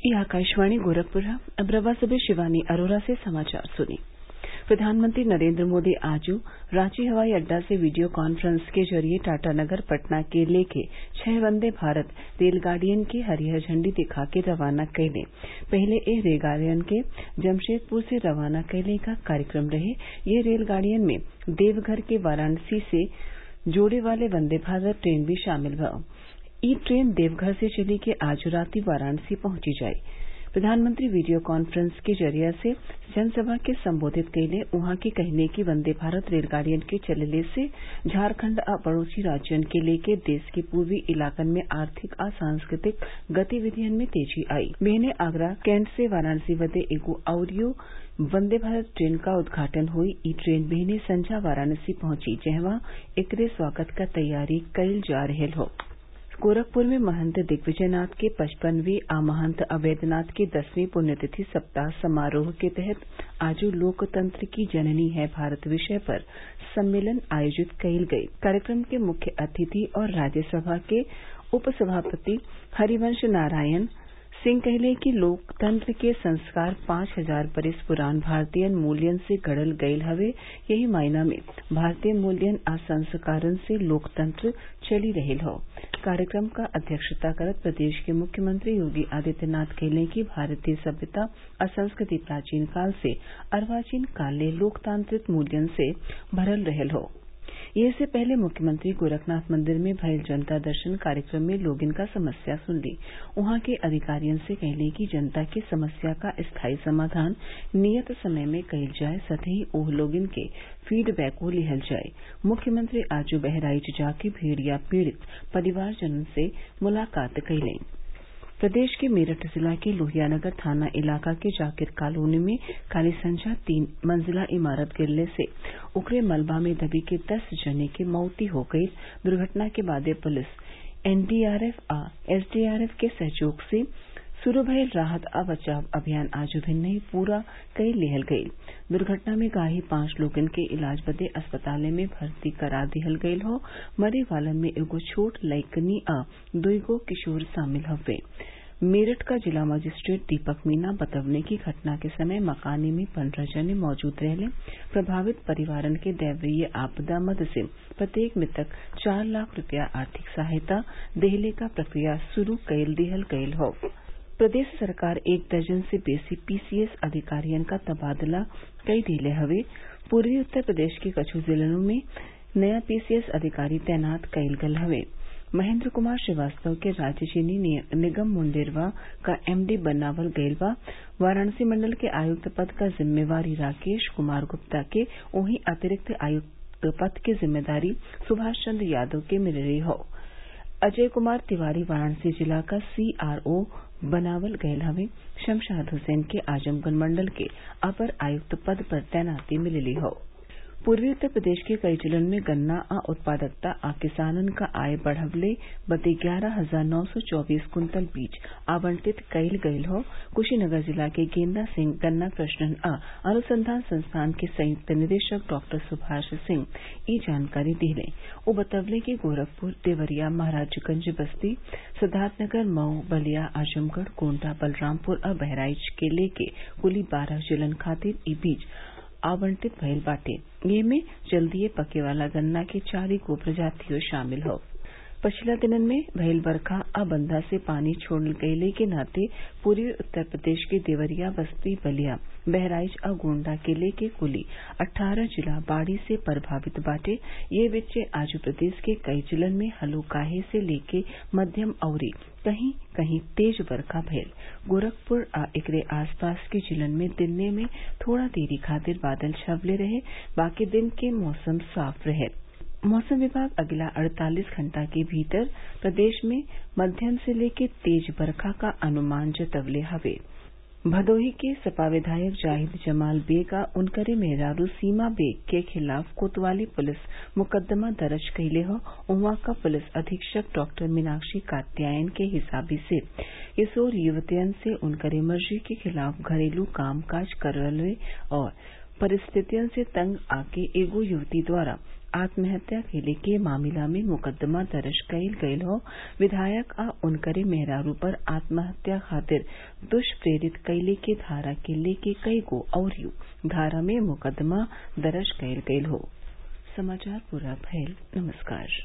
ये आकाशवाणी गोरखपुर है। अब रवा सुबह शिवानी अरोरा से समाचार सुनिए। प्रधानमंत्री नरेंद्र मोदी आज रांची हवाई अड्डा से वीडियो कॉन्फ्रेंस के जरिए टाटानगर पटना के लेके 6 वंदे भारत रेलगाड़ियन के हरियर झंडी दिखा के रवाना कइले। पहिले एह रेलगाड़ियन के जमशेदपुर से रवाना कइले का कार्यक्रम रहे। ये रेलगाड़ियन में देवघर के वाराणसी से जोड़े वाले वंदे भारत ट्रेन भी शामिल बा। ई ट्रेन देवघर से चली के आज राती वाराणसी पहुंची जाई। प्रधानमंत्री वीडियो कॉन्फ्रेंस के जरिया से जनसभा के संबोधित कइले। उहाँ के कहले कि वंदे भारत रेलगाड़ियन के चलले से झारखंड आ पड़ोसी राज्यन के लेके देश के पूर्वी इलाकन में आर्थिक आ सांस्कृतिक गतिविधियन में तेजी आई। बिहने आगरा कैंट से वाराणसी बदे एगो अउरियो वंदे भारत ट्रेन का उद्घाटन हुई। ई ट्रेन बिहने संझा वाराणसी पहुंची, जहवा एकरे स्वागत का तैयारी कइल जा रहल हौ। गोरखपुर में महंत दिग्विजयनाथ के 55वीं आ महंत अवैधनाथ के 10वीं पुण्यतिथि सप्ताह समारोह के तहत आज लोकतंत्र की जननी है भारत विषय पर सम्मेलन आयोजित कइल गयी। कार्यक्रम के मुख्य अतिथि और राज्यसभा के उपसभापति हरिवंश नारायण सिंह कहले कि लोकतंत्र के संस्कार 5000 बरिस पुरान भारतीय मूल्यन से गढ़ल गयल हवे। यही मायना में भारतीय मूल्यन आ संस्कारन से लोकतंत्र चली रहल हौ। कार्यक्रम का अध्यक्षता करत प्रदेश के मुख्यमंत्री योगी आदित्यनाथ कहले कि भारतीय सभ्यता और संस्कृति प्राचीन काल से अर्वाचीन काल ले लोकतांत्रिक मूल्यन से भरल रहल हौ। ये से पहले मुख्यमंत्री गोरखनाथ मंदिर में भयल जनता दर्शन कार्यक्रम में लोगन का समस्या सुनली। उहाँ के अधिकारियन से कहले कि जनता की समस्या का स्थायी समाधान नियत समय में कइल जाये, सतही ओह लोगन के फीडबैको लिहल जाये। मुख्यमंत्री आज बहराइच जाके भेड़िया पीड़ित परिवारजनन से मुलाकात कइले। प्रदेश के मेरठ जिला के लोहियानगर थाना इलाका के जाकिर कॉलोनी में काली संझा 3 मंजिला इमारत गिरने से उकरे मलबा में दबी के 10 जने की मौती हो गई। दुर्घटना के बाद पुलिस, एनडीआरएफ आ एसडीआरएफ के सहयोग से शुरू भयल राहत आ बचाव अभियान आज भिन्न पूरा कई लिहल गयी। दुर्घटना में घायल 5 लोगन के इलाज बदे अस्पताल में भर्ती करा दिहल गयल हो। मरे वालन में एगो छोट लइकनी आ 2 किशोर शामिल हवे। मेरठ का जिला मजिस्ट्रेट दीपक मीना बतवने की घटना के समय मकानी में 15 जने मौजूद रहले। प्रभावित परिवारन के दैवीय आपदा मद से प्रत्येक मृतक 4 लाख रुपया आर्थिक सहायता देहले का प्रक्रिया शुरू कइल दिहल गयल हो। प्रदेश सरकार 1 दर्जन से बेसी पीसीएस अधिकारियन का तबादला कई दिले हवे। पूर्वी उत्तर प्रदेश के कछु जिलों में नया पीसीएस अधिकारी तैनात कइल गयल हवे। महेंद्र कुमार श्रीवास्तव के राज्य चीनी निगम मुंडेरवा का एमडी बनावल गयल बा। वाराणसी मंडल के आयुक्त पद का जिम्मेवारी राकेश कुमार गुप्ता के, वहीं अतिरिक्त आयुक्त पद की जिम्मेदारी सुभाष चंद्र यादव के मिल रही हो। अजय कुमार तिवारी वाराणसी जिला का सीआरओ बनावल गयल हवे। शमशाद हुसैन के आजमगढ़ मंडल के अपर आयुक्त पद पर तैनाती मिलली हो। पूर्वी उत्तर प्रदेश के कई जिलों में गन्ना आ उत्पादकता आ किसानन का आय बढ़वले बदे 11,924 कुंतल बीज आवंटित कइल गयल हो। कुशीनगर जिला के गेंदा सिंह गन्ना प्रजनन आ अनुसंधान संस्थान के संयुक्त निदेशक डॉक्टर सुभाष सिंह ई जानकारी दिले। वो बतवले कि गोरखपुर, देवरिया, महाराजगंज, बस्ती, सिद्धार्थनगर, मऊ, बलिया, आजमगढ़, गोंडा, बलरामपुर और बहराइच के लेके कुल 12 जिलन खातिर ई बीज आवंटित भइल बाटे। ये में जल्दीए पके वाला गन्ना के 4 प्रजातियों शामिल हो। पछिला दिनन में भइल बरखा आ बंधा से पानी छोड़ल गइले के नाते पूर्वी उत्तर प्रदेश के देवरिया, बस्ती, बलिया, बहराइच और गोंडा के लेके कुल 18 जिला बाढ़ी से प्रभावित बाटे। ये बिच्चे आज प्रदेश के कई जिलन में हल्लुकाहे से लेके मध्यम अउरी कहीं कहीं तेज बरखा भइल। गोरखपुर आ एकरे आसपास के जिलन में दिने में थोड़ा देरी खातिर बादल छवले रहे, बाकी दिन के मौसम साफ रहे। मौसम विभाग अगला 48 घंटा के भीतर प्रदेश में मध्यम से लेके तेज बरखा का अनुमान जतवले हवे। भदोही के सपा विधायक जाहिद जमाल बेग आ उनकरे मेहरारू सीमा बेग के खिलाफ कोतवाली पुलिस मुकदमा दर्ज कइले हो। उहाँ का पुलिस अधीक्षक डॉक्टर मीनाक्षी कात्यायन के हिसाबी से किशोर युवतियन से उनकरे मर्जी के खिलाफ घरेलू काम काज करवले और परिस्थितियन से तंग आके एगो युवती द्वारा आत्महत्या के लेके मामला में मुकदमा दर्ज कईल गयल हौ। विधायक आ उनकरे मेहरारू पर आत्महत्या खातिर दुष्प्रेरित कइले के धारा के लेके कईगो अउरी धारा में मुकदमा दर्ज कईल गयल हौ।